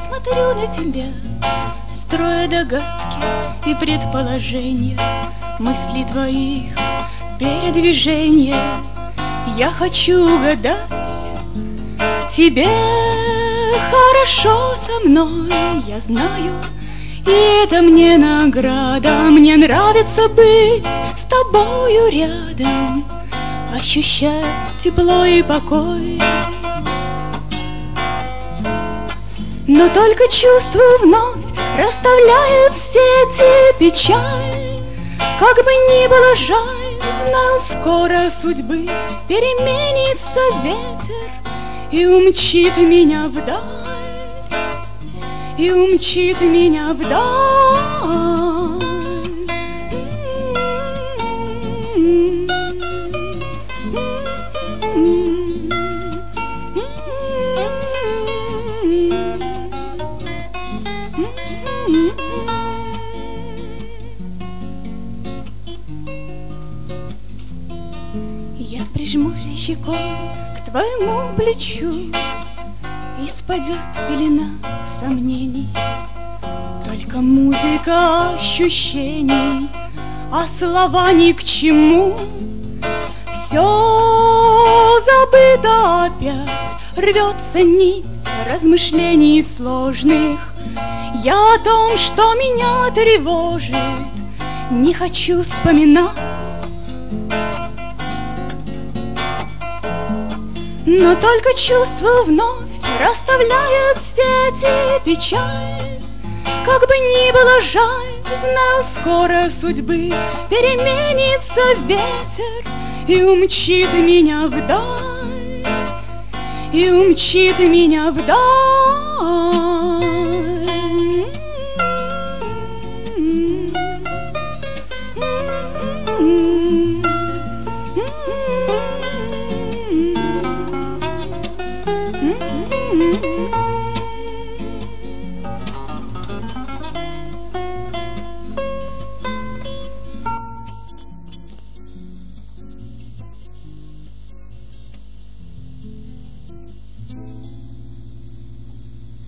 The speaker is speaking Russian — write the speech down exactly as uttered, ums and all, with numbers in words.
смотрю на тебя, строя догадки и предположения, мысли твоих передвижения. Я хочу угадать, тебе хорошо со мной, я знаю, и это мне награда. Мне нравится быть с тобою рядом, ощущать тепло и покой. Но только чувства вновь расставляют сети печаль. Как бы ни было жаль, знаю, скоро судьбы переменится ветер и умчит меня вдаль, и умчит меня вдаль. Я прижмусь щекой к твоему плечу, и спадет пелена сомнений. Только музыка ощущений, а слова ни к чему. Все забыто опять, рвется нить размышлений сложных. Я о том, что меня тревожит, не хочу вспоминать. Но только чувства вновь расставляют сети печаль. Как бы ни было жаль, знаю, скоро судьбы переменится ветер и умчит меня вдаль, и умчит меня вдаль.